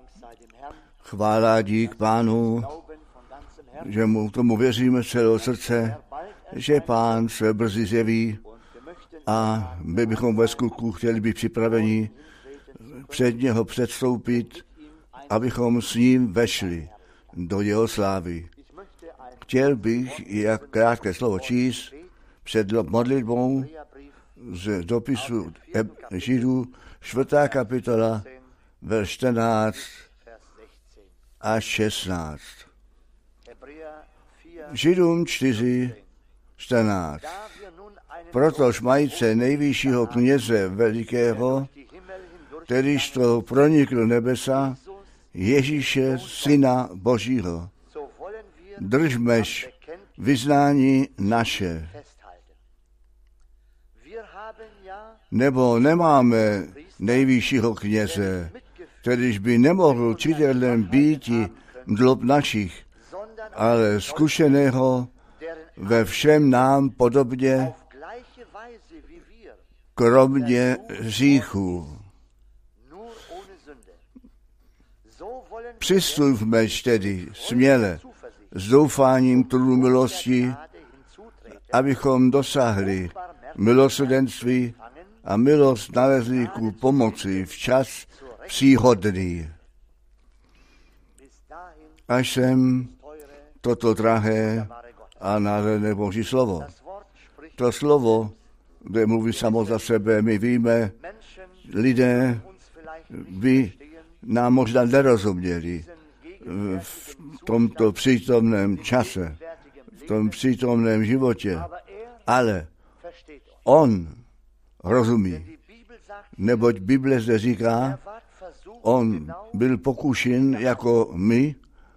Chvála a dík Pánu, že mu tomu věříme z celého srdce, že Pán se brzy zjeví a my bychom ve skutku chtěli být připraveni před něho předstoupit, abychom s ním vešli do jeho slávy. Chtěl bych jak krátké slovo číst před modlitbou z dopisu Židů 4. kapitola, verš 14 až 16. Židům 4, 14. Protož majíce nejvyššího kněze velikého, kterýž to pronikl nebesa, Ježíše, Syna Božího, držmež vyznání naše. Nebo nemáme nejvyššího kněze, kterýž by nemohl čitelem býti mdlob našich, ale zkušeného ve všem nám podobně, kromě hříchů. Přistupme tedy směle s doufáním k trůnu milosti, abychom dosáhli milosrdenství a milost nalezli ku pomoci v čas příhodný. Až sem toto drahé a nádherné Boží slovo. To slovo, kde mluví samo za sebe, my víme, lidé by nám možná nerozuměli v tomto přítomném čase, v tom přítomném životě, ale on rozumí, neboť Bible zde říká, on byl pokušen jako my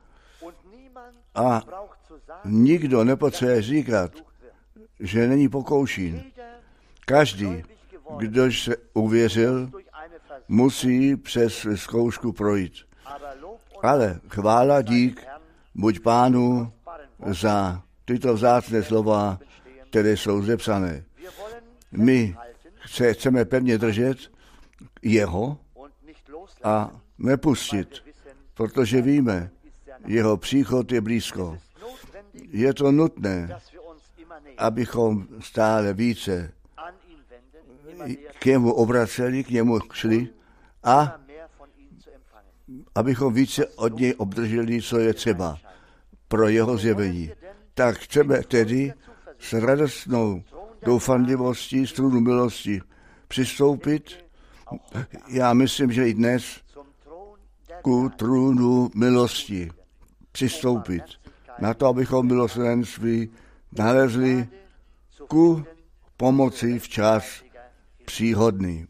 a nikdo nepotřebuje říkat, že není pokoušen. Každý, kdož se uvěřil, musí přes zkoušku projít. Ale chvála dík buď Pánu za tyto vzácné slova, které jsou zepsané. My se chceme pevně držet jeho a nepustit, protože víme, jeho příchod je blízko. Je to nutné, abychom stále více k němu obraceli, k němu šli a abychom více od něj obdrželi, co je třeba pro jeho zjevení. Tak chceme tedy s radostnou doufanlivostí, z trůnu milosti přistoupit. Já myslím, že i dnes ku trůnu milosti přistoupit. Na to, abychom milosrdenství nalezli ku pomoci včas příhodný.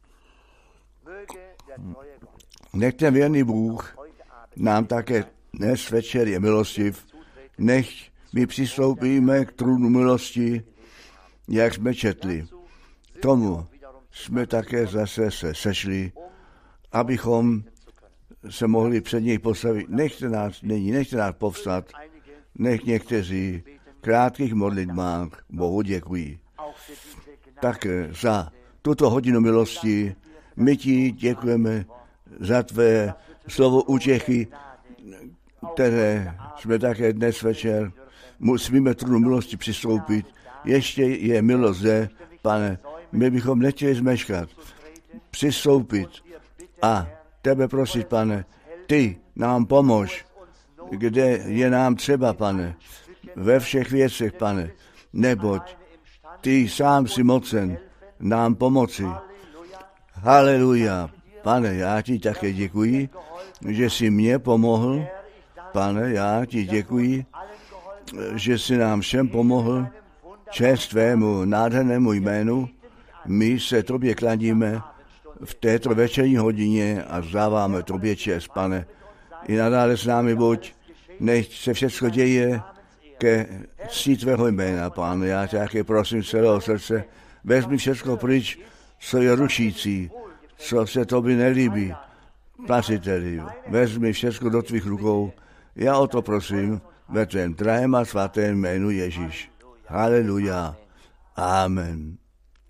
Nech ten věrný Bůh nám také dnes večer je milostiv, nech my přistoupíme k trůnu milosti, jak jsme četli. Tomu jsme také zase se sešli, abychom se mohli před něj postavit. Nechte nás povstat, nech někteří krátkých modlitbách Bohu děkují. Tak za tuto hodinu milosti my ti děkujeme za tvé slovo útěchy, které jsme také dnes večer musíme trůnu milosti přistoupit. Ještě je milost zde, Pane, my bychom nechtěli zmeškat, přistoupit a tebe prosit, Pane, ty nám pomož, kde je nám třeba, Pane, ve všech věcech, Pane, neboť ty sám si mocen nám pomoci. Haleluja. Pane, já ti také děkuji, že jsi mě pomohl. Pane, já ti děkuji, že jsi nám všem pomohl. Čest tvému nádhernému jménu. My se tobě kladíme v této večerní hodině a vzdáváme tobě čest, Pane. I nadále s námi buď, nech se všechno děje ke cti tvého jména, Pane. Já tě také prosím z celého srdce, vezmi všechno pryč, co je rušící, co se tobě nelíbí. Spasiteli, vezmi všechno do tvých rukou. Já o to prosím ve tvém drahém a svatém jménu Ježíš. Haleluja. Amen.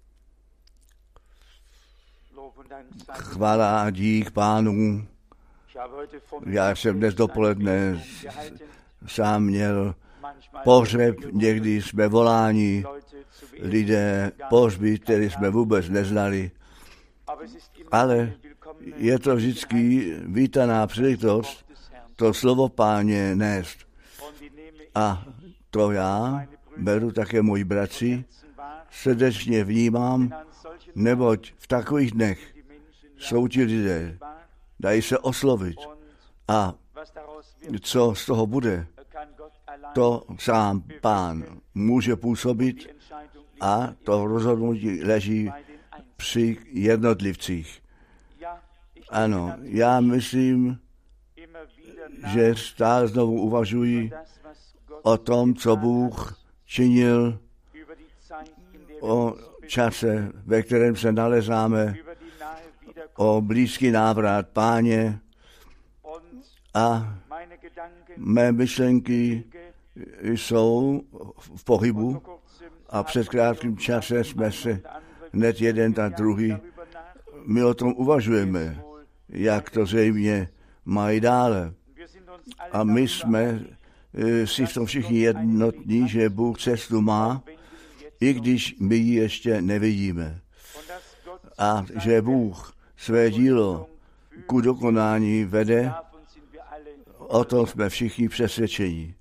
Chvála a dík Pánu Já jsem dnes dopoledne sám měl pohřeb, někdy jsme voláni, lidé pohřby, které jsme vůbec neznali, ale je to vždycky vítaná příležitost to slovo Páně nést. A to já beru také moji bratři, srdečně vnímám, neboť v takových dnech jsou ti lidé, dají se oslovit a co z toho bude, to sám Pán může působit a to rozhodnutí leží při jednotlivcích. Ano, já myslím, že stále znovu uvažuji o tom, co Bůh činil, o čase, ve kterém se nalezáme, o blízký návrat Páně a mé myšlenky jsou v pohybu a před krátkým čase jsme se hned jeden a druhý, my o tom uvažujeme, jak to zřejmě mají dále. A my jsme si v tom všichni jednotní, že Bůh cestu má, i když my ji ještě nevidíme. A že Bůh své dílo ku dokonání vede, o tom jsme všichni přesvědčeni.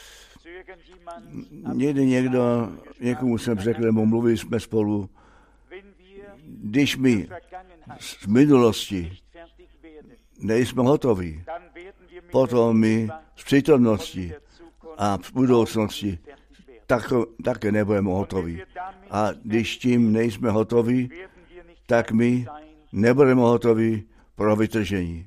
Někomu jsem řekl, nebo mluvili jsme spolu, když my z minulosti nejsme hotoví, potom my z přítomnosti a v budoucnosti také nebudeme hotoví. A když tím nejsme hotoví, tak my nebudeme hotoví pro vytržení.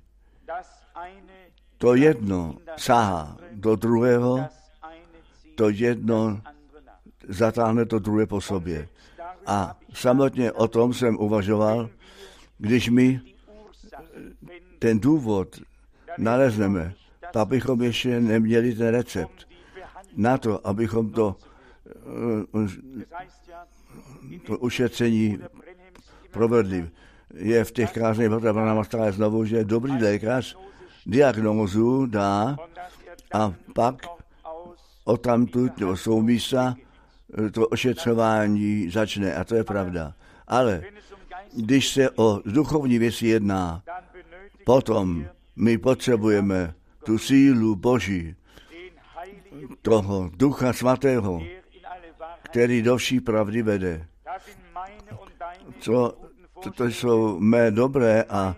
To jedno sahá do druhého, to jedno zatáhne to druhé po sobě. A samotně o tom jsem uvažoval, když my ten důvod nalezneme, tak bychom ještě neměli ten recept na to, abychom to ušetření provedli. Je v těch krásných potřebách stále znovu, že dobrý lékař diagnózu dá a pak odtamtud jsou místa, to ošetřování začne a to je pravda. Ale když se o duchovní věci jedná, potom my potřebujeme tu sílu Boží, toho Ducha Svatého, který do vší pravdy vede. To jsou mé dobré a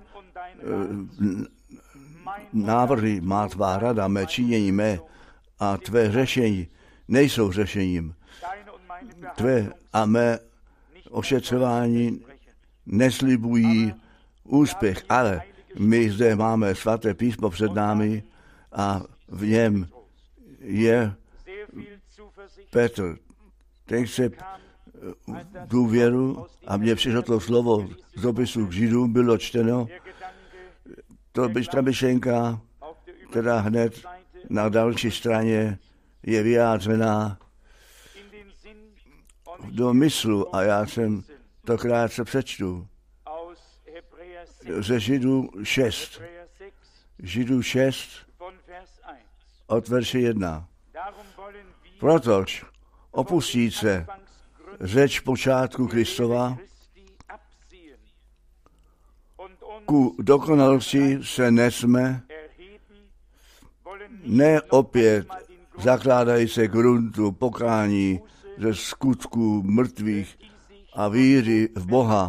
návrhy, má tvá rada, mé činění, mé a tvé řešení nejsou řešením. Tvé a mé ošetřování neslibují úspěch, ale my zde máme svaté písmo před námi a v něm je Petr. Ten chce důvěru a mně přišlo to slovo z dopisu k Židům, bylo čteno. To by ta myšlenka, která hned na další straně je vyjádřená do myslu a já jsem to krátce přečtu. Ze Židů 6. Židů 6 od verše 1. Protož opustí se řeč počátku Kristova, ku dokonalosti se nesme, ne opět zakládají se gruntu pokání ze skutků mrtvých a víry v Boha.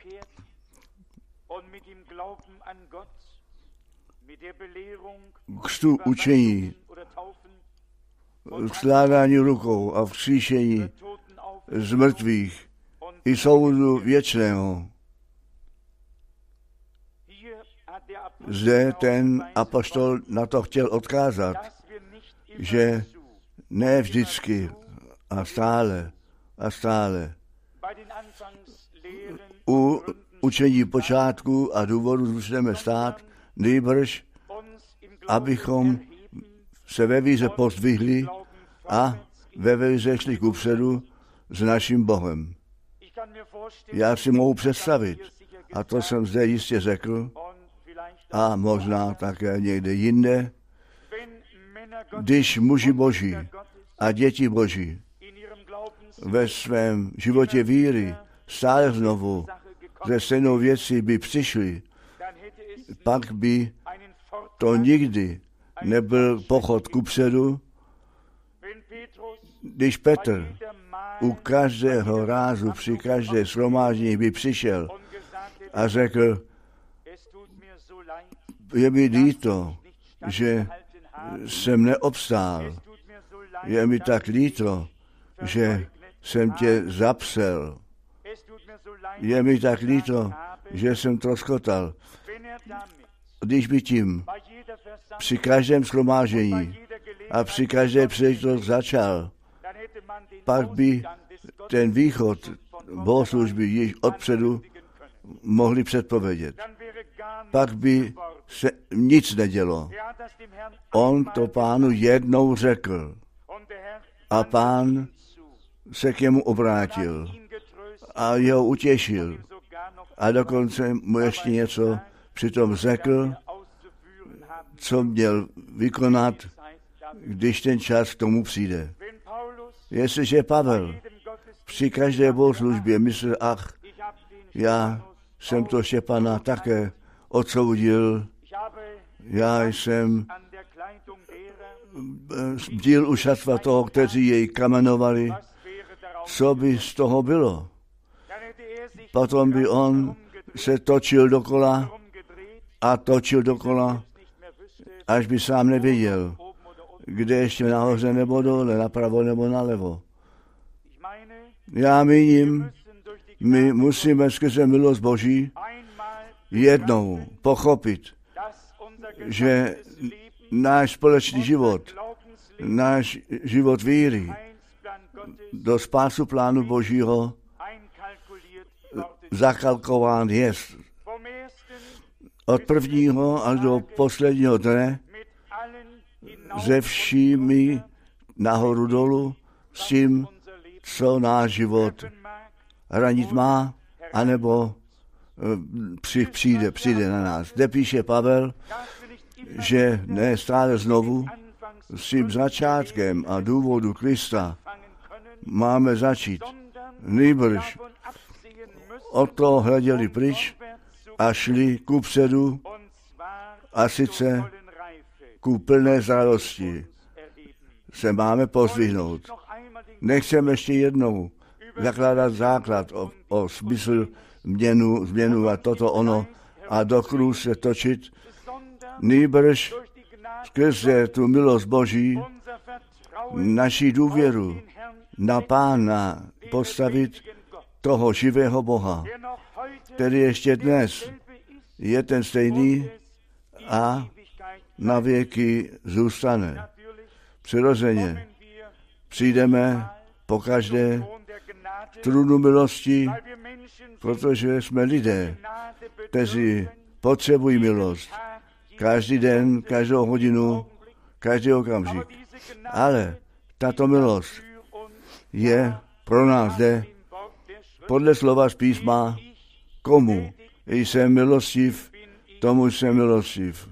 Křtu učení, skládání rukou a vzkříšení z mrtvých i soudu věčného. Zde ten apoštol na to chtěl odkázat, že ne vždycky a stále u učení počátku a důvodu zůstaneme stát, nýbrž abychom se ve víře pozdvihli a ve víře šli kupředu s naším Bohem. Já si mohu představit, a to jsem zde jistě řekl, a možná také někde jinde, když muži Boží a děti Boží ve svém životě víry stále znovu ze stejnou věcí by přišli, pak by to nikdy nebyl pochod kupředu, když Petr u každého rázu při každé shromáždění by přišel a řekl, je mi líto, že jsem neobstál, je mi tak líto, že jsem tě zapsel, je mi tak líto, že jsem troskotal. Když by tím při každém shromáždění a při každé příležitosti začal, pak by ten východ bohoslužby již odpředu mohli předpovědět. Pak by se nic nedělo. On to Pánu jednou řekl a Pán se k němu obrátil a jeho utěšil. A dokonce mu ještě něco přitom řekl, co měl vykonat, když ten čas k tomu přijde. Jestliže Pavel při každé bohoslužbě myslel, já jsem to Štěpana také odsoudil, já jsem bdil u šatva toho, kteří jej kamenovali, co by z toho bylo? Potom by on se točil dokola a točil dokola, až by sám nevěděl, kde ještě nahoře nebo dole, napravo nebo nalevo. Já míním, my musíme skrze milost Boží jednou pochopit, že náš společný život, náš život víry do spásu plánu Božího zakalkován je. Od prvního až do posledního dne ze všími nahoru dolů s tím, co náš život hranit má, anebo přijde na nás. Zde píše Pavel, že ne stále znovu s tím začátkem a důvodu Krista máme začít. Nýbrž od toho hleděli pryč a šli kupředu, a sice ku plné zralosti se máme pozdvihnout. Nechceme ještě jednou zakládat základ o smysl změnu a toto ono a do kruhu se točit, nýbrž skrze tu milost Boží naši důvěru na Pána postavit, toho živého Boha, který ještě dnes je ten stejný a na věky zůstane. Přirozeně přijdeme pokaždé k trůnu milosti, protože jsme lidé, kteří potřebují milost. Každý den, každou hodinu, každý okamžik. Ale tato milost je pro nás zde podle slova z písma, komu jsem milostiv, tomu jsem milostiv.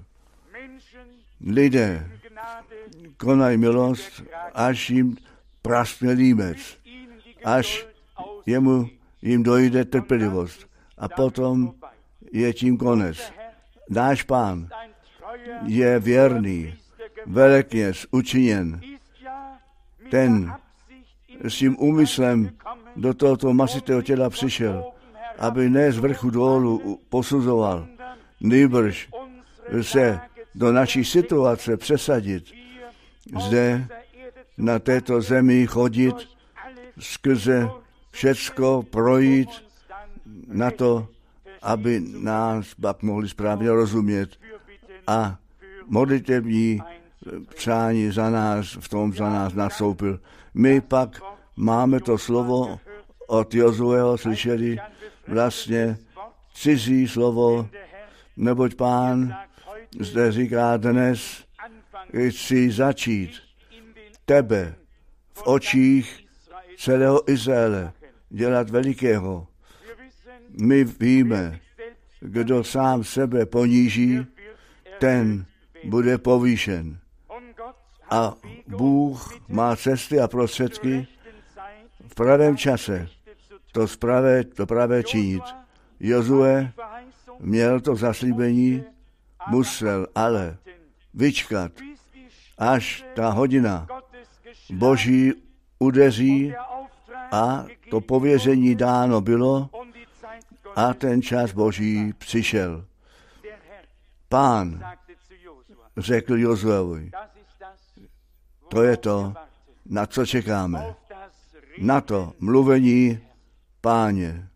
Lidé konají milost, až jim praskne límec, až jim dojde trpělivost. A potom je tím konec. Náš Pán je věrný, velekněz učiněn. Ten s tím úmyslem do tohoto masitého těla přišel, aby ne z vrchu dolů posuzoval, nýbrž se do naší situace přesadit, zde na této zemi chodit, skrze všecko projít na to, aby nás pak mohli správně rozumět a modlitební přání za nás, v tom za nás nastoupil. My pak máme to slovo od Jozueho slyšeli, vlastně cizí slovo, neboť Pán zde říká dnes, chci začít tebe v očích celého Izraele dělat velikého. My víme, kdo sám sebe poníží, ten bude povýšen. A Bůh má cesty a prostředky v pravém čase to pravé činit. Jozue měl to zaslíbení, musel ale vyčkat, až ta hodina Boží udeří a to pověření dáno bylo a ten čas Boží přišel. Pán řekl Jozuevi, to je to, na co čekáme. Na to mluvení Páně.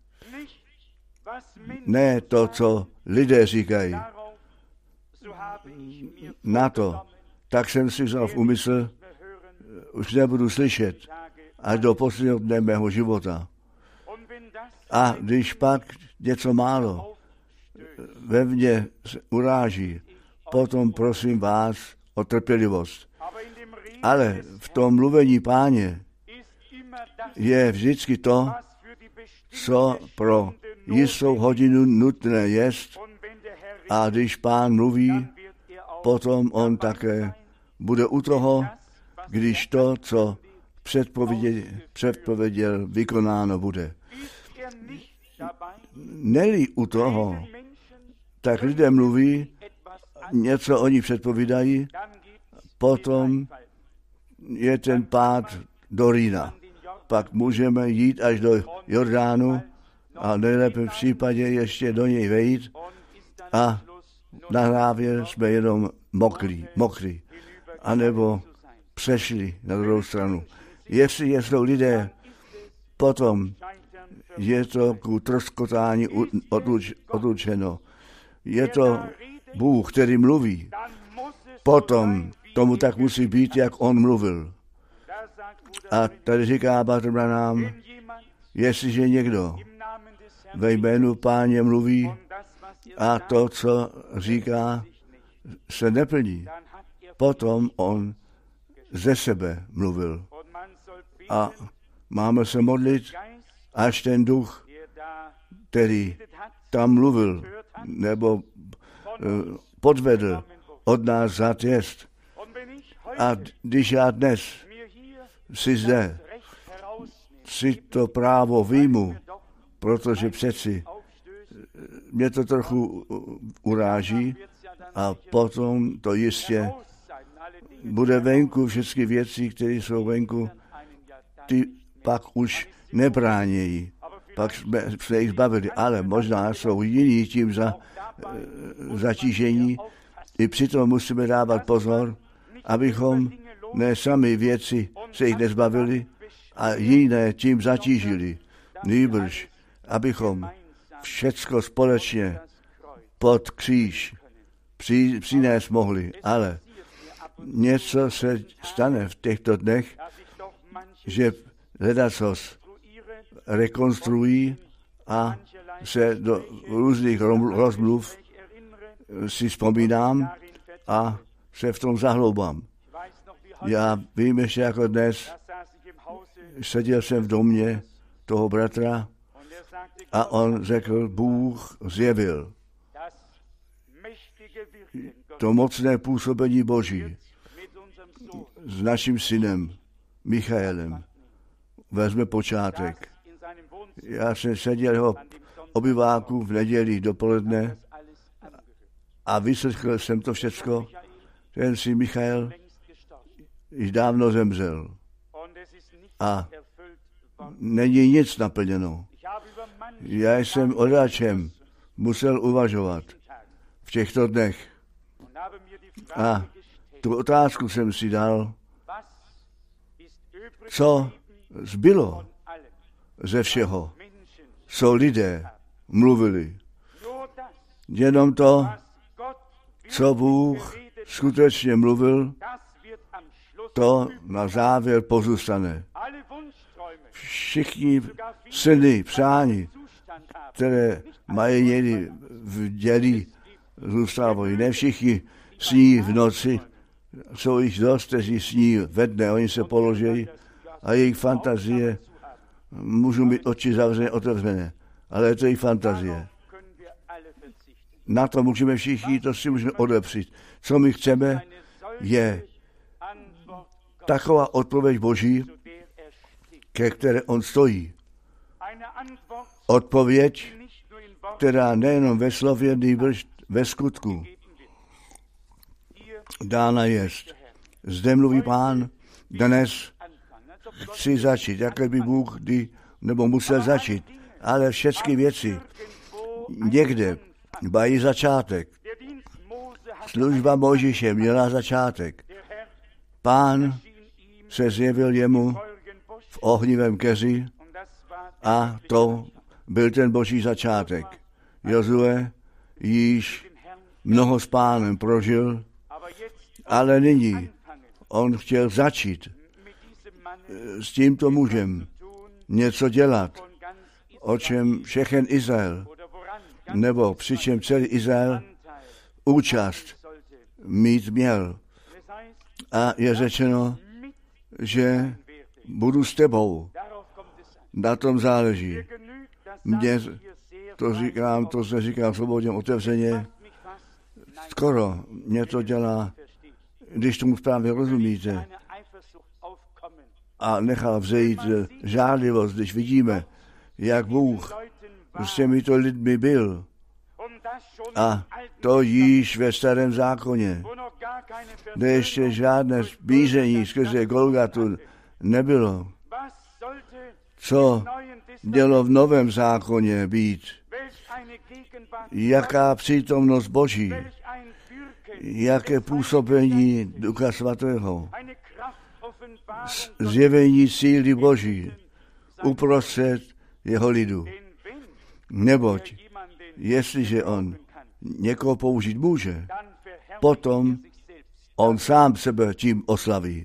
Ne to, co lidé říkají. Na to. Tak jsem si vzal v úmysl, už nebudu slyšet až do posledního dne mého života. A když pak něco málo ve mně uráží, potom prosím vás o trpělivost. Ale v tom mluvení Páně je vždycky to, co pro jistou hodinu nutné jest. A když Pán mluví, potom on také bude u toho, když to, co předpověděl, vykonáno bude. Neli u toho, tak lidé mluví, něco oni předpovídají, potom je ten pád do Rýna. Pak můžeme jít až do Jordánu a nejlépe v případě ještě do něj vejít a na závěr jsme jenom mokrý, anebo přešli na druhou stranu. Jestli jsou lidé, potom je to ku troskotání odlučeno. Je to Bůh, který mluví. Potom tomu tak musí být, jak on mluvil. A tady říká Bratr Branham, jestliže někdo ve jménu Páně mluví a to, co říká, se neplní, potom on ze sebe mluvil. A máme se modlit, až ten duch, který tam mluvil, nebo podvedl, od nás vzat jest. A když já dnes si zde si to právo výjmu, protože přeci mě to trochu uráží a potom to jistě bude venku, všechny věci, které jsou venku, ty pak už nebránějí. Pak jsme se jich zbavili, ale možná jsou jiní tím zatížení. I přitom musíme dávat pozor, abychom ne sami věci se jich nezbavili a jiné tím zatížili. Nýbrž, abychom všecko společně pod kříž přinést mohli. Ale něco se stane v těchto dnech, že ledacos rekonstruují a se do různých rozmluv si vzpomínám a se v tom zahloubám. Já vím ještě jako dnes, seděl jsem v domě toho bratra a on řekl, Bůh zjevil to mocné působení Boží s naším synem Michaelem. Vezme počátek. Já jsem seděl jeho obyváku v neděli dopoledne a vyslechl jsem to všecko. Ten syn Michael již dávno zemřel a není nic naplněno. Já jsem odáčem musel uvažovat v těchto dnech a tu otázku jsem si dal, co zbylo ze všeho, co lidé mluvili. Jenom to, co Bůh skutečně mluvil, to na závěr pozůstane. Všichni sny, přání, které mají někdy v děli, zůstávají. Ne všichni sní v noci, jsou jich dost, kteří sní ve dne, oni se položí a jejich fantazie, můžou mít oči zavřené, otevřené, ale je to jejich fantazie. Na to můžeme všichni, to si můžeme odepřít. Co my chceme, je taková odpověď Boží, ke které on stojí. Odpověď, která nejenom ve slově, nýbrž ve skutku dána jest. Zde mluví Pán, dnes chci začít, jak by Bůh nebo musel začít, ale všechny věci někde mají začátek. Služba Mojžíše měla začátek. Pán se zjevil jemu v ohnivém keři a to byl ten Boží začátek. Jozue již mnoho s Pánem prožil, ale nyní on chtěl začít s tímto mužem něco dělat, o čem všechen Izrael, nebo přičem celý Izrael účast mít měl. A je řečeno, že budu s tebou. Na tom záleží. Mně to se říkám svobodně, otevřeně. Skoro mě to dělá, když tomu správně rozumíte. A nechal vzejít žádlivost, když vidíme, jak Bůh s těmito lidmi byl. A to již ve Starém zákoně, kde ještě žádné zbíření skrze Golgatu nebylo. Co mělo v Novém zákoně být? Jaká přítomnost Boží? Jaké působení Ducha Svatého? Zjevení síly Boží uprostřed jeho lidu. Neboť, jestliže on někoho použít může, potom on sám sebe tím oslaví.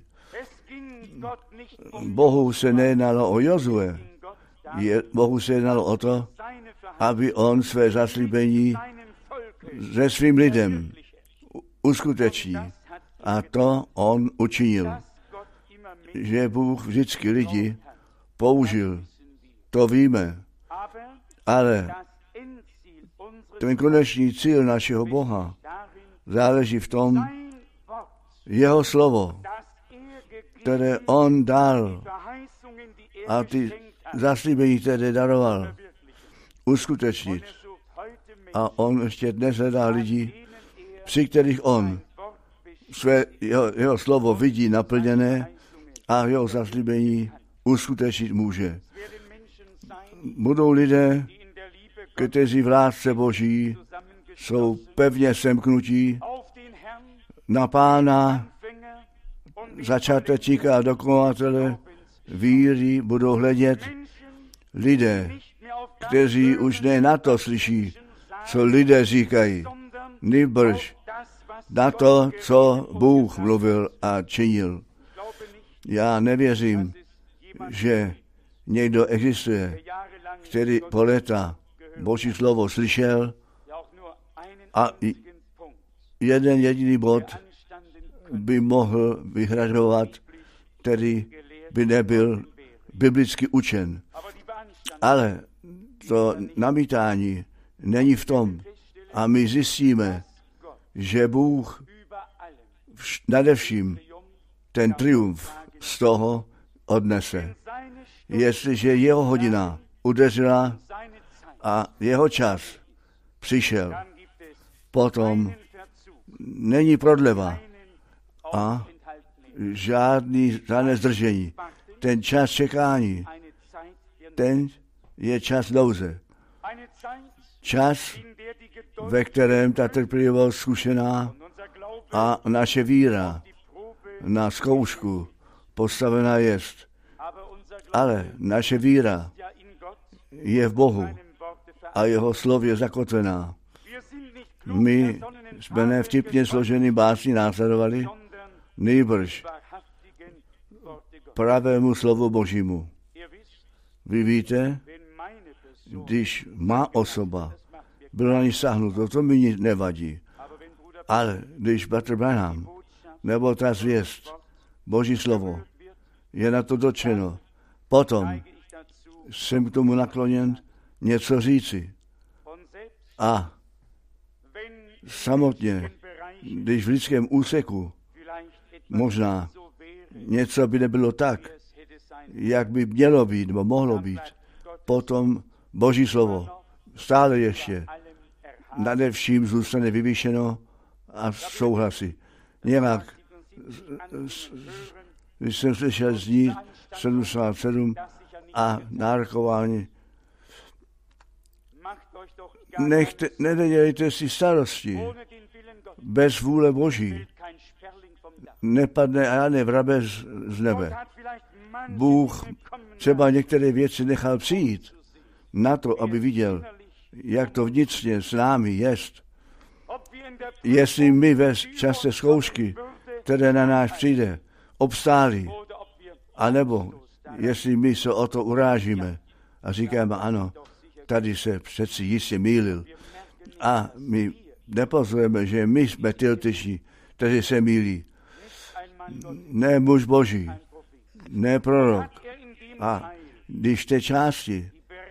Bohu se nejednalo o Jozue, Bohu se jednalo o to, aby on své zaslíbení se svým lidem uskuteční. A to on učinil. Že Bůh vždycky lidi použil, to víme. Ale ten konečný cíl našeho Boha záleží v tom, jeho slovo, které on dal a ty zaslíbení, které daroval, uskutečnit. A on ještě dnes hledá lidi, při kterých on jeho slovo vidí naplněné a jeho zaslíbení uskutečnit může. Budou lidé, kteří v lásce Boží jsou pevně semknutí na Pána, začátečníka a dokonavatele víry, budou hledět lidé, kteří už ne na to slyší, co lidé říkají, nýbrž na to, co Bůh mluvil a činil. Já nevěřím, že někdo existuje, který po léta Boží slovo slyšel a jeden jediný bod by mohl vyhražovat, který by nebyl biblicky učen. Ale to namítání není v tom. A my zjistíme, že Bůh nadevším ten triumf z toho odnese. Jestliže jeho hodina udeřila a jeho čas přišel, potom není prodleva a žádné zdržení. Ten čas čekání, ten je čas nouze. Čas, ve kterém ta trpělivost zkušená a naše víra na zkoušku postavená jest. Ale naše víra je v Bohu a jeho slově zakotvená. My jsme ne vtipně složený básní následovali, nýbrž pravému slovu Božímu. Vy víte, když má osoba byla na ní sáhnuto, to mi nic nevadí. Ale když bratr Branham nebo ta zvěst, Boží slovo, je na to dotčeno, potom jsem k tomu nakloněn něco říci. A samotně, když v lidském úseku možná něco by nebylo tak, jak by mělo být, nebo mohlo být, potom Boží slovo stále ještě nade vším zůstane vyvýšeno a souhlasí. Nějak, když jsem slyšel znít 77 a nárokování, nedělejte si starosti. Bez vůle Boží nepadne ani vrabec z nebe. Bůh třeba některé věci nechal přijít na to, aby viděl, jak to vnitřně s námi jest. Jestli my ve čase zkoušky, které na nás přijde, obstáli, anebo jestli my se o to urážíme a říkáme, ano, tady se přeci jistě mýlil. A my nepozorujeme, že my jsme ty, kteří se mýlí. Ne muž Boží, ne prorok. A když v té části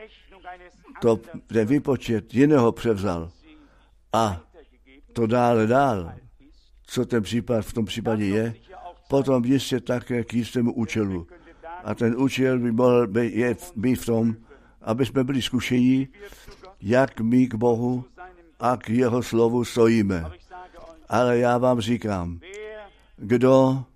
ten výpočet jiného převzal a to dál, co ten případ v tom případě je, potom jistě také k jistému účelu. A ten účel by mohl být v tom, aby jsme byli zkušení, jak my k Bohu a k jeho slovu stojíme. Ale já vám říkám, kdo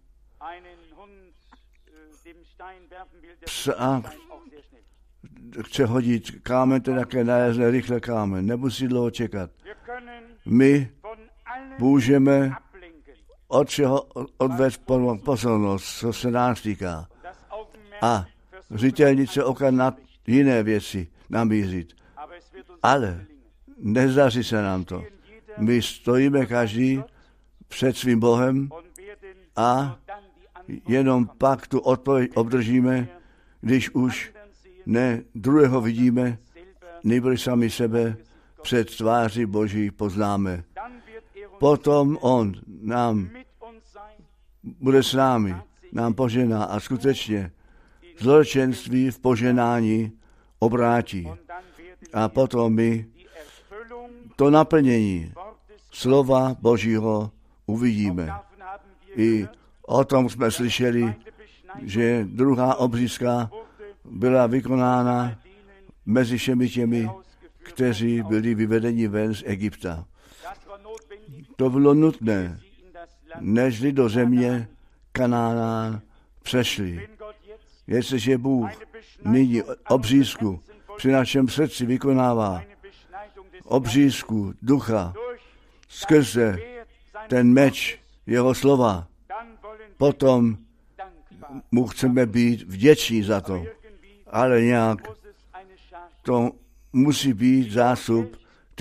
chce hodit kámen, ten také najezne rychle kámen, nemusí dlouho čekat. My můžeme od čeho odvést pozornost, co se nás týká. A zřetelnice oka na jiné věci namířit. Ale nezdaří se nám to. My stojíme každý před svým Bohem a jenom pak tu odpověď obdržíme, když už ne druhého vidíme, nýbrž sami sebe před tváří Boží poznáme. Potom on nám bude s námi, nám požená a skutečně zločenství v poženání obrátí. A potom my to naplnění slova Božího uvidíme. I o tom jsme slyšeli, že druhá obřízka byla vykonána mezi všemi těmi, kteří byli vyvedeni ven z Egypta. To bylo nutné, nežli do země Kanána přešli. Jestliže Bůh nyní obřízku při našem srdci vykonává, obřízku ducha skrze ten meč jeho slova, potom mu chceme být vděční za to. Ale nějak to musí být zástup,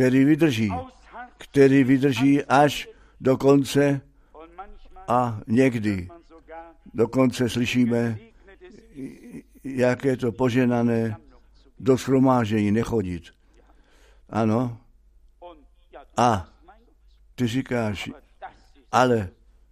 který vydrží až do konce a někdy dokonce slyšíme, jak je to poženané do shromáždění nechodit. Ano. A ty říkáš, ale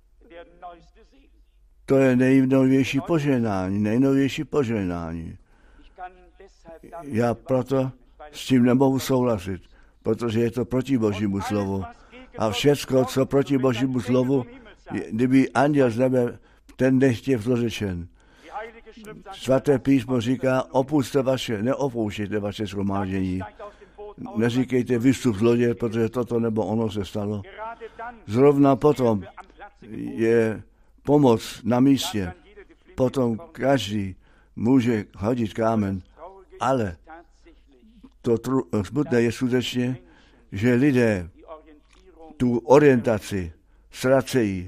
to je nejnovější poženání. Já proto s tím nemohu souhlasit, protože je to proti Božímu slovu. A všecko, co proti Božímu slovu, kdyby anděl z nebe, ten nechtěl zlořečen. Svaté písmo říká, neopouštějte vaše shromáždění. Neříkejte vystup zloděje, protože toto nebo ono se stalo. Zrovna potom je pomoc na místě. Potom každý může hodit kámen, ale to smutné je skutečně, že lidé tu orientaci ztracejí.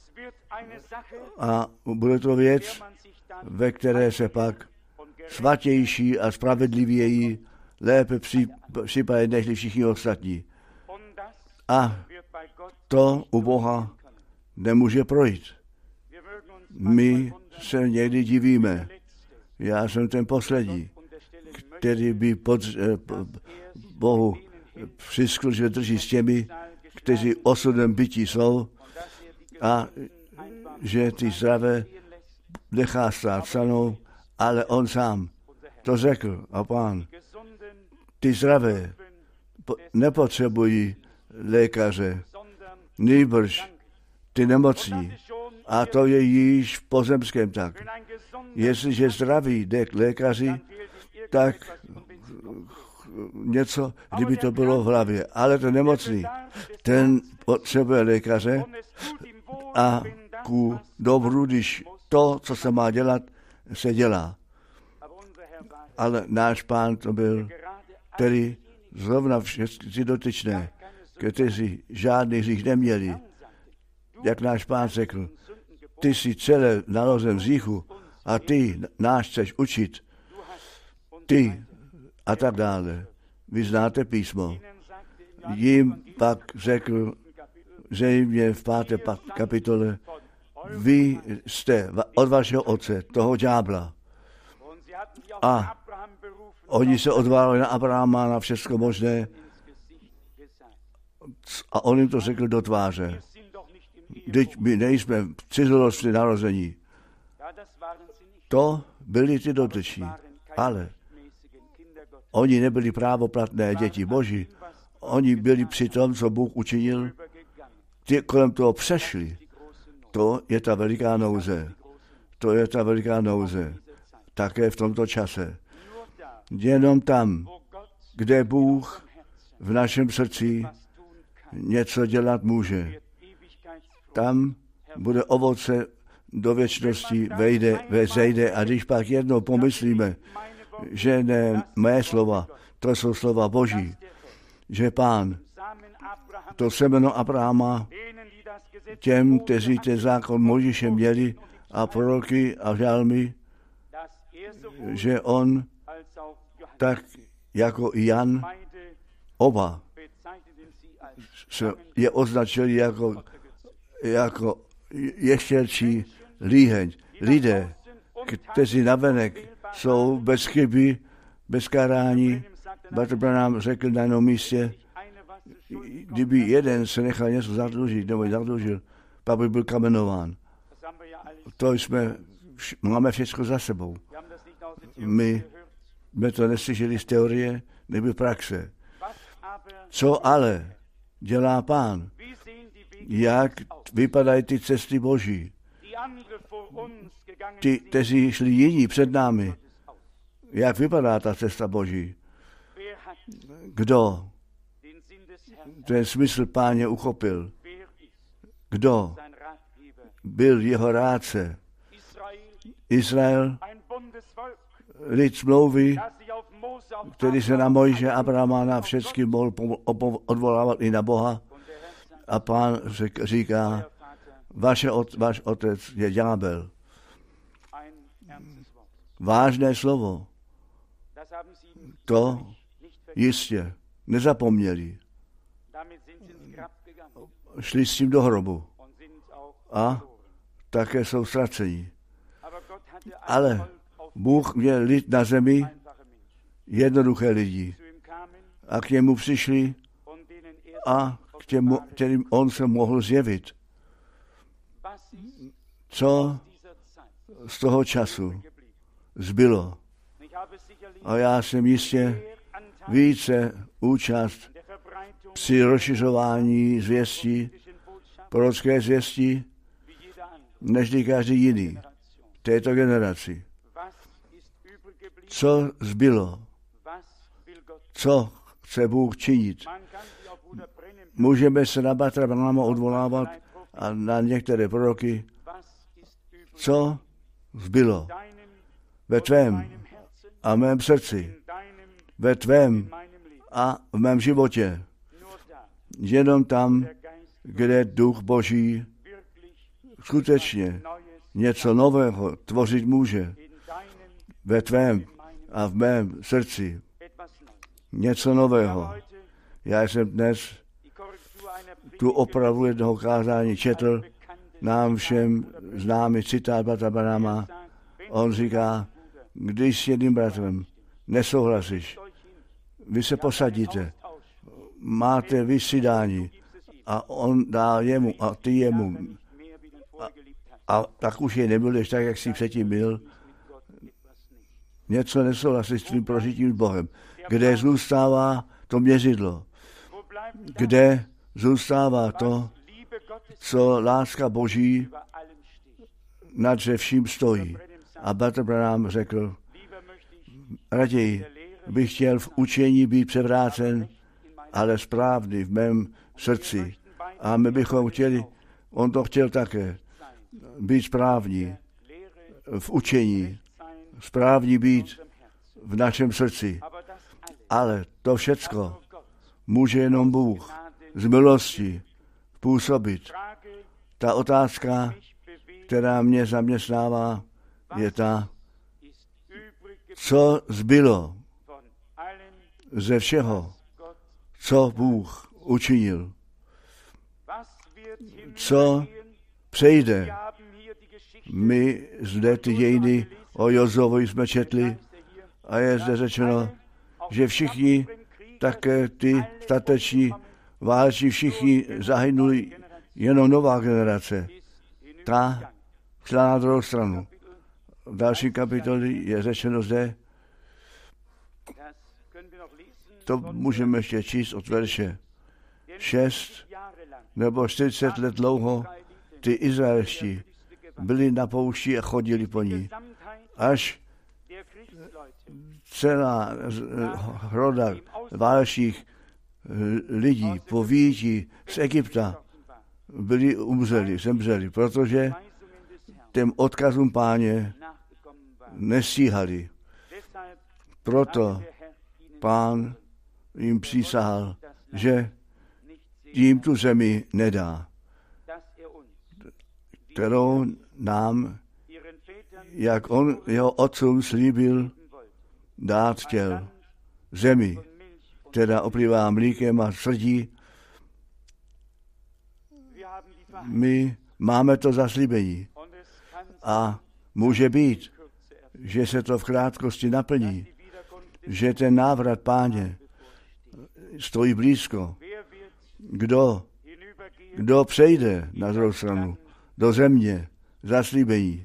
A bude to věc, ve které se pak svatější a spravedlivěji lépe připadá než všichni ostatní. A to u Boha nemůže projít. My se někdy divíme. Já jsem ten poslední, který by Bohu přiskl, že drží s těmi, kteří osudem bytí jsou a že ty zdravé nechá stát stranou, ale on sám to řekl a Pán. Ty zdravé nepotřebují lékaře, nýbrž ty nemocní. A to je již v pozemském tak. Jestliže zdraví jde k lékaři, tak něco, kdyby to bylo v hlavě. Ale ten nemocný, ten potřebuje lékaře a ku dobru, když to, co se má dělat, se dělá. Ale náš Pán to byl, který zrovna všechny dotyčné, kteří žádný hřích neměli, jak náš Pán řekl, ty jsi celé naložen z hříchu a ty nás chceš učit, ty a tak dále. Vy znáte písmo. Jim pak řekl, zřejmě v 5. kapitole, vy jste od vašeho otce, toho ďábla. A oni se odvolali na Abrahama, na všechno možné a on jim to řekl do tváře. Vždyť my nejsme v cizolosti narození. To byli ty dotyční, ale oni nebyli právoplatné děti Boží. Oni byli při tom, co Bůh učinil, ty kolem toho přešli. To je ta veliká nouze. To je ta veliká nouze. Také v tomto čase. Jenom tam, kde Bůh v našem srdci něco dělat může. Tam bude ovoce do věčnosti vzejde a když pak jednou pomyslíme, že ne mé slova, to jsou slova Boží, že Pán to semeno Abrahama těm, kteří ten zákon Mojžíše měli a proroky a žalmy, že on tak jako i Jan oba se je označili jako ještěrčí líheň. Lidé, kteří navenek jsou bez chyby, bez karání. Bratr Branham řekl na jednom místě, kdyby jeden se nechal něco zadlužit, nebo zadlužil, pak by byl kamenován. To máme všechno za sebou. My jsme to neslyšeli z teorie, nebo praxe. Co ale dělá Pán? Jak vypadají ty cesty Boží? Ty, kteří šli jiní před námi. Jak vypadá ta cesta Boží? Kdo ten smysl Páně uchopil? Kdo byl jeho rádce? Izrael, lid smlouvy, který se na Mojžíše, Abrahama, na všechny mohl odvolávat i na Boha. A Pán říká, váš otec je ďábel. Vážné slovo. To jistě nezapomněli. Šli s tím do hrobu. A také jsou ztraceni. Ale Bůh měl lid na zemi, jednoduché lidi. A k němu přišli a kterým on se mohl zjevit. Co z toho času zbylo? A já jsem jistě více účast při rozšiřování zvěstí, prorocké zvěstí, než každý jiný v této generaci. Co zbylo? Co chce Bůh činit? Můžeme se na bratra Branhama odvolávat a na některé proroky. Co zbylo ve tvém a v mém srdci, ve tvém a v mém životě? Jenom tam, kde Duch Boží skutečně něco nového tvořit může. Ve tvém a v mém srdci. Něco nového. Já jsem dnes tu opravu jednoho kázání četl, nám všem známý citát bratra Branhama. On říká, když s jedným bratrem nesouhlasíš, vy se posadíte, máte vysídání a on dá jemu a ty jemu a tak už je nebudeš tak, jak jsi předtím byl. Něco nesouhlasí s tvým prožitím s Bohem. Kde zůstává to měřidlo? Kde zůstává to, co láska Boží nad vším stojí. A bratr Branham řekl, raději bych chtěl v učení být převrácen, ale správný v mém srdci. A my bychom chtěli, on to chtěl také, být správní v učení, správní být v našem srdci. Ale to všecko může jenom Bůh z milosti působit. Ta otázka, která mě zaměstnává, je ta, co zbylo ze všeho, co Bůh učinil. Co přejde. My zde ty dějiny o Jozovi jsme četli a je zde řečeno, že všichni, také ty stateční válčí, všichni zahynuli, jenom nová generace. Ta šla na druhou stranu. V další kapitoli je řečeno zde, to můžeme ještě číst od verše 6 nebo 40 let dlouho ty izraelští byli na poušti a chodili po ní. Až celá hroda válčích lidí po výjití z Egypta zemřeli, protože těm odkazům Páně nestíhali. Proto Pán jim přísahal, že jim tu zemi nedá, kterou nám, jak on jeho otcům slíbil, dát chtěl. Zemi, která oplývá mlíkem a srdí. My máme to zaslíbení a může být, že se to v krátkosti naplní, že ten návrat Páně stojí blízko. Kdo přejde na druhou stranu do země zaslíbení.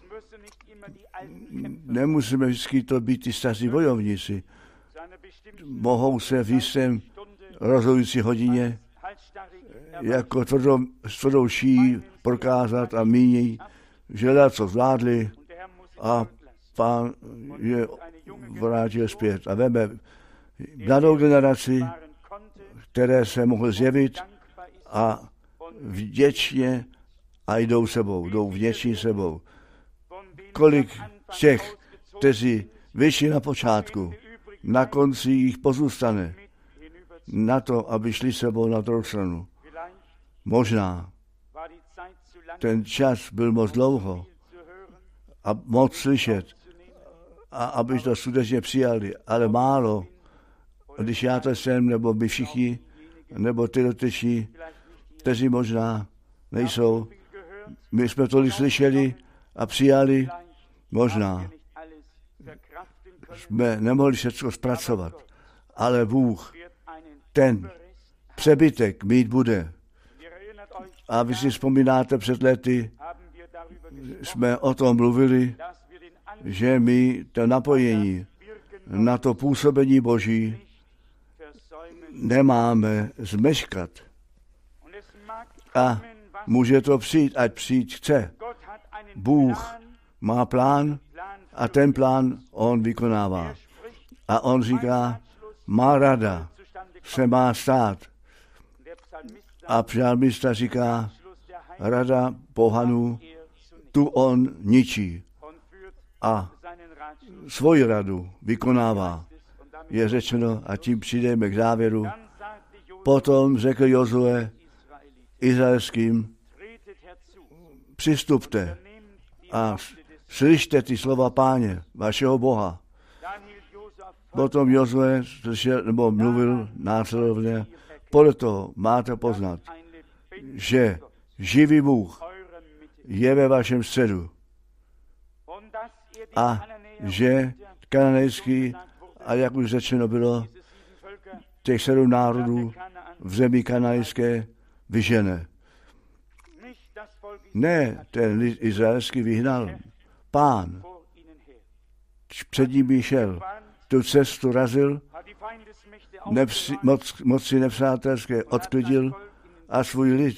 Nemusíme vždycky to být ty staří bojovníci. Mohou se v jistém rozhodující hodině jako tvrdou šíjí prokázat a míní, že co zvládli a Pán je vrátil zpět. A veme mladou generaci, které se mohly zjevit a vděčně a jdou vděční sebou. Kolik z těch, kteří vyšli na počátku, na konci jich pozůstane na to, aby šli sebou na druhou stranu. Možná ten čas byl moc dlouho a moc slyšet, a aby to skutečně přijali, ale málo, když já to jsem, nebo my všichni, nebo ty dotyční, kteří možná nejsou. My jsme tolik slyšeli a přijali, možná jsme nemohli všechno zpracovat, ale Bůh ten přebytek mít bude. A vy si vzpomínáte, před lety jsme o tom mluvili, že my to napojení na to působení Boží nemáme zmeškat. A může to přijít, ať přijít chce. Bůh má plán a ten plán on vykonává. A on říká, má rada se má stát. A žalmista říká, rada pohanů, tu on ničí. A svoji radu vykonává. Je řečeno, a tím přijdeme k závěru. Potom řekl Jozue izraelským, přistupte a slyšte ty slova Páně, vašeho Boha. Potom Jozue mluvil následovně, podle toho máte poznat, že živý Bůh je ve vašem středu a že kananejský, a jak už řečeno bylo, těch 7 národů v zemi kananejské vyžene. Ne, ten lid izraelský vyhnal. Pán před ním šel, tu cestu razil, moci nepřátelské odklidil a svůj lid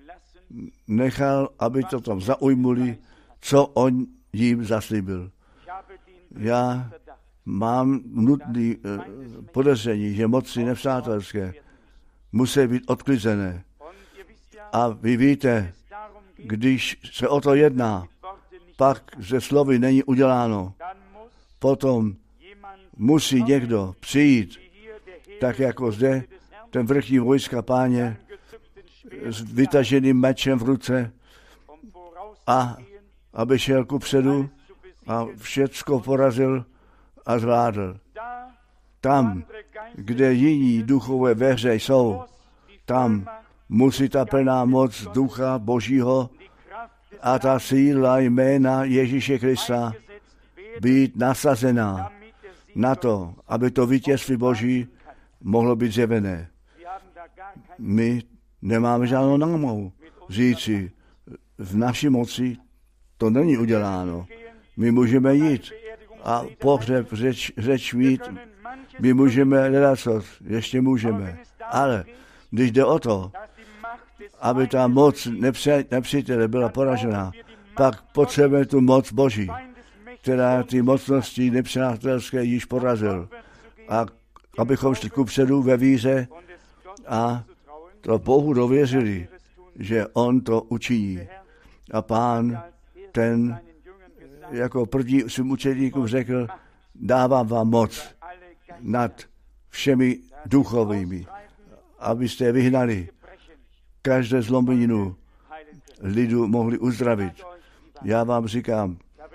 nechal, aby to tam zaujmuli, co on jim zaslíbil. Já mám nutný podezření, že moci nepřátelské musí být odklizené. A vy víte, když se o to jedná, pak ze slovy není uděláno. Potom musí někdo přijít, tak jako zde ten vrchní vojska Páně s vytaženým mečem v ruce a aby šel kupředu a všecko porazil a zvládl. Tam, kde jiní duchové ve hře jsou, tam musí ta plná moc Ducha Božího a ta síla jména Ježíše Krista být nasazená na to, aby to vítězství Boží mohlo být zjevené. My nemáme žádnou námahu říci, v naší moci to není uděláno. My můžeme jít a pohřeb řeč mít, my můžeme hledat, ještě můžeme. Ale když jde o to, aby ta moc nepřítele byla poražena, pak potřebujeme tu moc Boží, která ty mocnosti nepřátelské již porazil. A abychom šli kupředu ve víře a to Bohu dověřili, že on to učiní. A Pán ten jako první svým učedníkům řekl, dávám vám moc nad všemi duchovými, abyste je vyhnali. Každé zlomeninu lidu mohli uzdravit. Já vám říkám,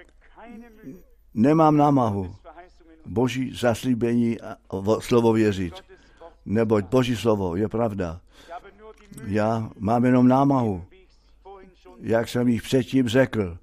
nemám námahu Boží zaslíbení a slovo věřit, neboť Boží slovo je pravda. Já mám jenom námahu, jak jsem jich předtím řekl,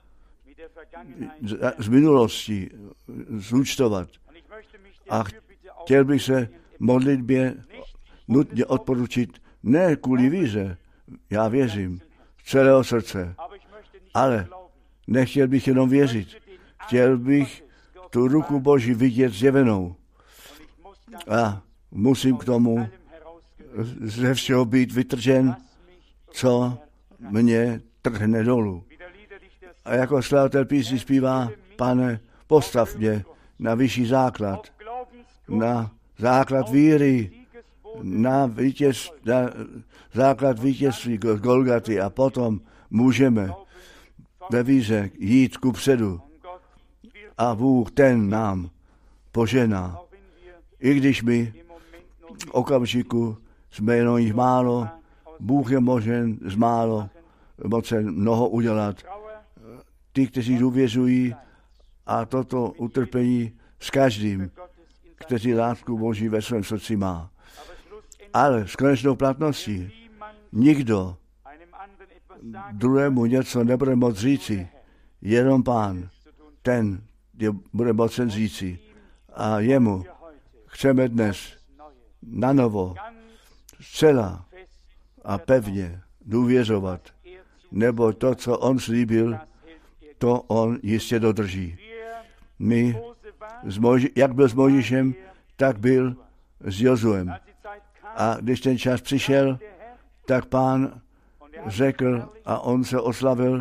z minulosti zúčtovat. A chtěl bych se modlitbě nutně odporučit, ne kvůli víře, já věřím z celého srdce, ale nechtěl bych jenom věřit. Chtěl bych tu ruku Boží vidět zjevenou. A musím k tomu ze všeho být vytržen, co mě trhne dolů. A jako skladatel písní zpívá, Pane, postav mě na vyšší základ, na základ víry, na základ vítězství Golgaty a potom můžeme ve víře jít kupředu a Bůh ten nám požená. I když my v okamžiku jsme jenom jich málo, Bůh je možen z málo mocen mnoho udělat. Ty, kteří důvěřují a toto utrpení s každým, kteří lásku Boží ve svém srdci má. Ale s konečnou platností nikdo druhému něco nebude moct říci, jenom Pán, ten bude mocen říci. A jemu chceme dnes nanovo, zcela a pevně důvěřovat, nebo to, co on slíbil, to on jistě dodrží. My, jak byl s Mojžíšem, tak byl s Jozuem. A když ten čas přišel, tak Pán řekl a on se oslavil,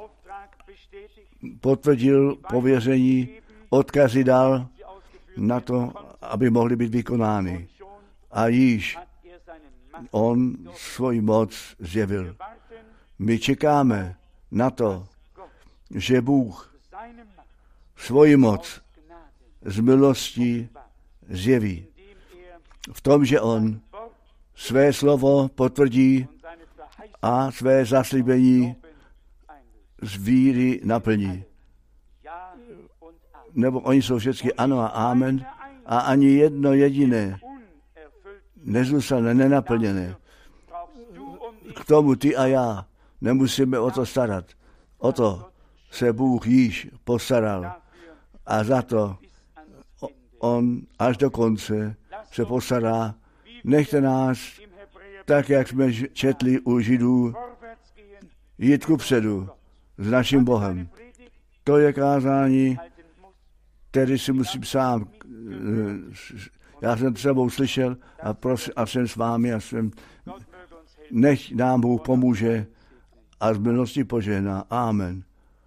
potvrdil pověření, odkazy dal na to, aby mohly být vykonány. A již on svoji moc zjevil. My čekáme na to, že Bůh svoji moc z milostí zjeví. V tom, že on své slovo potvrdí a své zaslíbení z víry naplní. Nebo oni jsou vždycky ano a amen a ani jedno jediné nezůstane nenaplněné. K tomu ty a já nemusíme o to starat. O to se Bůh již postaral a za to on až do konce se postará. Nechte nás, tak jak jsme četli u Židů, jít kupředu s naším Bohem. To je kázání, který si musím sám. Já jsem sebou slyšel a jsem s vámi a jsem Nech nám Bůh pomůže a z milosti požehná. Amen.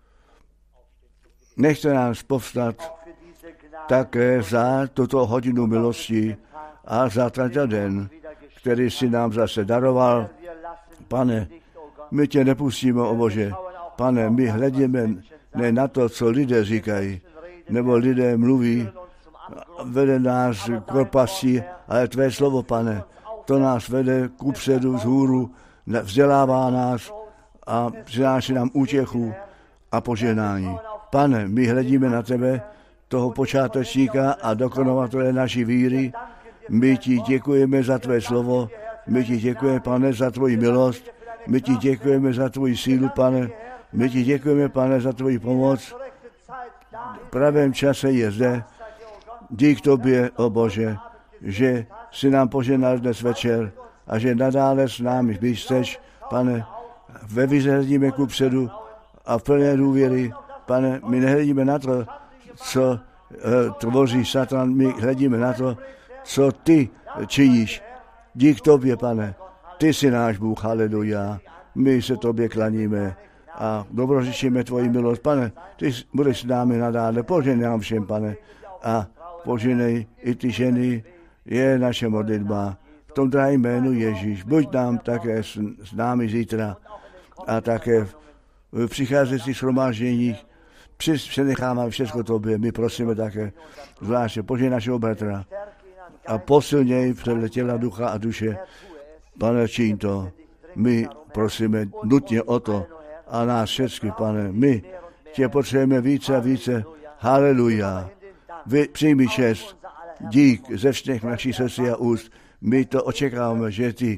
Nechte nás povstat také za tuto hodinu milosti a za tento den, který si nám zase daroval. Pane, my tě nepustíme, o Bože. Pane, my hledíme ne na to, co lidé říkají, nebo lidé mluví, vede nás k propasti, ale tvé slovo, Pane, to nás vede kupředu, vzhůru, vzdělává nás a přináší nám útěchu a požehnání. Pane, my hledíme na tebe, toho počátečníka a dokonovatele naší víry. My ti děkujeme za tvé slovo, my ti děkujeme, Pane, za tvoji milost, my ti děkujeme za tvoji sílu, Pane, my ti děkujeme, Pane, za tvoji pomoc. V pravém čase je zde. Dík tobě, o Bože, že si nám požehnal dnes večer a že nadále s námi chceš, Pane, ve vize hledíme kupředu a v plné důvěry, Pane, my nehledíme na to, co tvoří Satan, my hledíme na to, co ty činíš. Dík tobě, Pane, ty jsi náš Bůh, haleluja. My se tobě klaníme a dobrořečíme tvoji milost. Pane, ty budeš s námi nadále, poženej nám všem, Pane, a poženej i ty ženy, je naše modlitba. V tom drahém jménu Ježíš, buď nám také s námi zítra a také v přicházejících shromážděních. Přenecháváme všechno tobě, my prosíme také, zvláště poženej našeho bratra a posilněj před těla, ducha a duše. Pane, čiň to. My prosíme nutně o to a nás všechny, Pane, my tě potřebujeme více a více. Haleluja. Přijmi čest, dík ze všech našich srdcí a úst. My to očekáváme, že ty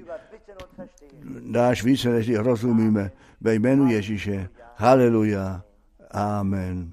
dáš více, než ty rozumíme. Ve jménu Ježíše. Haleluja. Amen.